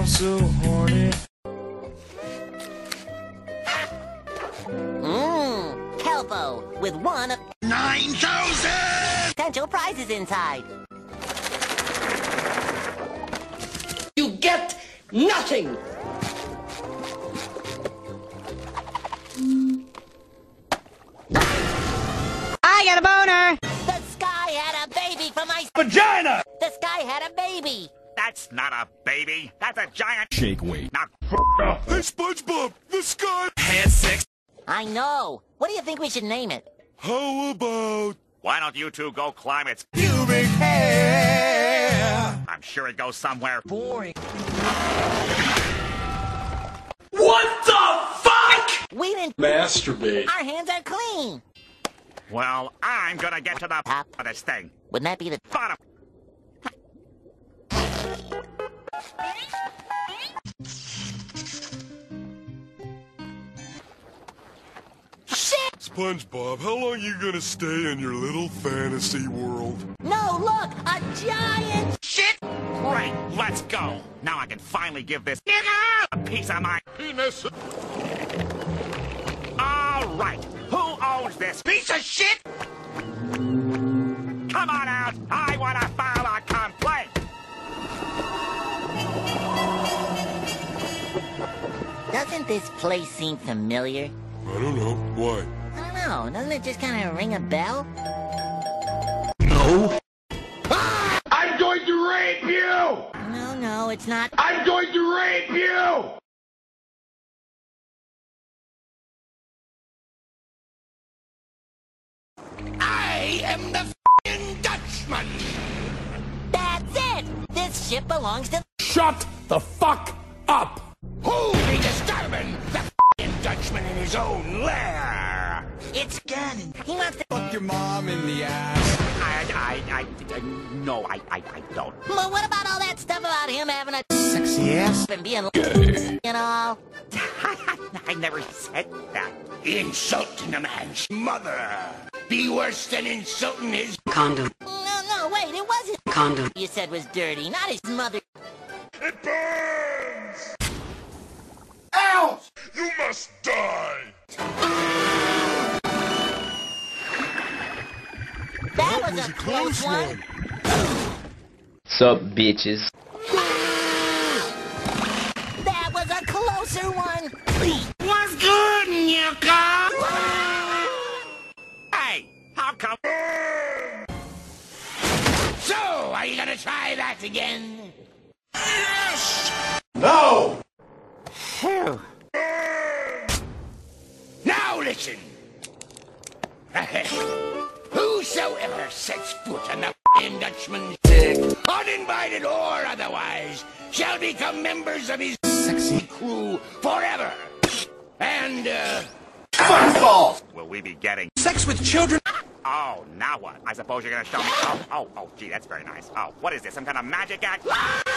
I'm so horny. Kelpo with one of 9,000 potential prizes inside. You get nothing! I got a boner! The Sky had a baby from my vagina! The Sky had a baby! That's not a baby. That's a giant Shake weight. Not Hey, SpongeBob, the sky had sex. I know. What do you think we should name it? How about Why don't you two go climb its pubic hair? I'm sure it goes somewhere. Boring. What the fuck?! We didn't Masturbate. Our hands are clean. Well, I'm gonna get to the Top. of this thing. Wouldn't that be the Bottom. shit? SpongeBob, how long you gonna stay in your little fantasy world? No, look, a giant Shit! Great, let's go. Now I can finally give this nigga a piece of my penis. All right, who owns this piece of shit? Come on out. I want to file a complaint. Doesn't this place seem familiar? I don't know. Why? I don't know. Doesn't it just kind of ring a bell? No. I'm going to rape you! No, it's not. I'm going to rape you! I am the f***ing Dutchman! That's it! This ship belongs to... Shut the fuck up! Who be disturbing the f***ing Dutchman in his own lair? It's Gannon. He wants to... Fuck your mom in the ass. No, I don't. Well, what about all that stuff about him having a... Sexy ass. and being... Gay. and all? I never said that. Insulting a man's mother be worse than insulting his Condom. No, wait, it wasn't... Condom. you said was dirty, not his mother... It burns! else. You must die! That was a close one. Sup, bitches? That was a closer one. What's good, Nyuka? Hey, how come? So, are you gonna try that again? Yes! No! Phew. Now listen. Whosoever sets foot on the f***ing Dutchman's dick, uninvited or otherwise, shall become members of his sexy crew forever. And, fuckballs! Will we be getting Sex with children? Oh, now what? I suppose you're gonna show me. Oh, gee, that's very nice. Oh, what is this? Some kind of magic act?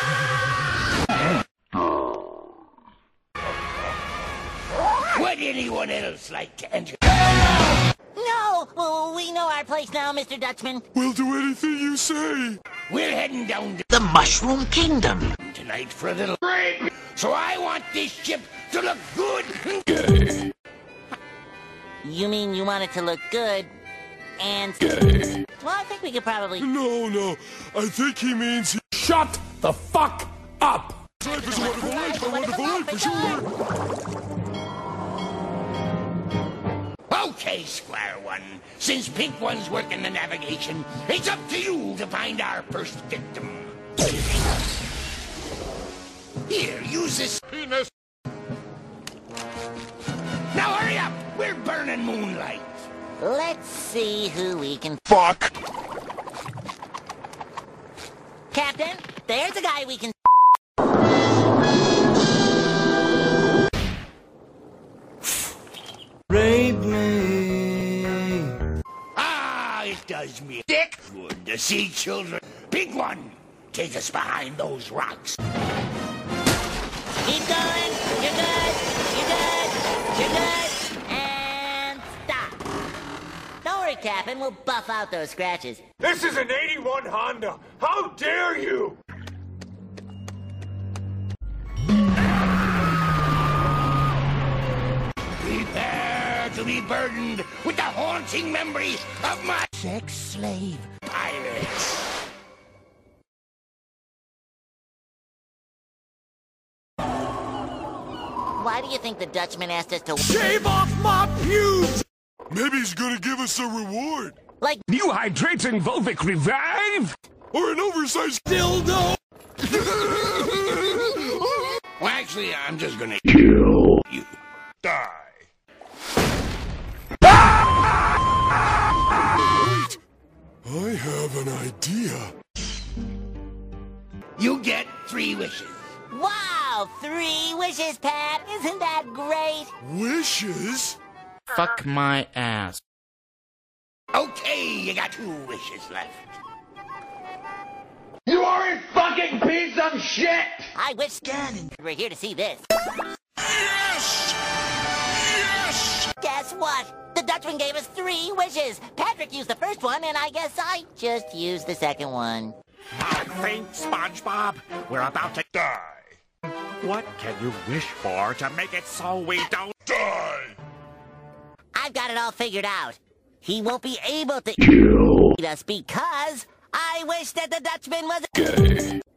Would anyone else like to enter? No, well, we know our place now, Mr. Dutchman. We'll do anything you say. We're heading down to The Mushroom Kingdom. tonight for a little rape. So I want this ship to look good. Gay. You mean you want it to look good and... Gay. Well, I think we could probably... No. I think he means he... Shut the fuck up! Life is a wonderful life, a wonderful life for sure. Okay, Square One. Since Pink One's working the navigation, it's up to you to find our first victim. Here, use this penis. Now hurry up! We're burning moonlight. Let's see who we can... Fuck! Captain, there's a guy we can... Rape me. Ah, it does me dick good to see children. Pink One, take us behind those rocks. Keep going. You're good. You're good. You're good. And stop. Don't worry, Captain. We'll buff out those scratches. This is an 81 Honda. How dare you? burdened with the haunting memories of my sex slave pirates. Why do you think the Dutchman asked us to Shave off my pubes! Maybe he's gonna give us a reward. like New hydrating Volvic Revive? Or an oversized dildo? Well, actually, I'm just gonna kill you. Die. Wait! I have an idea. You get 3 wishes. Wow, 3 wishes, Pat. Isn't that great? Wishes? Fuck my ass. Okay, you got 2 wishes left. You are a fucking piece of shit! I wish we're here to see this. Yes! Yes! Guess what? The Dutchman gave us 3 wishes. Patrick used the first one, and I guess I just used the second one. I think, SpongeBob, we're about to Die. What can you wish for to make it so we don't Die! I've got it all figured out. He won't be able to eat us because I wish that the Dutchman was gay.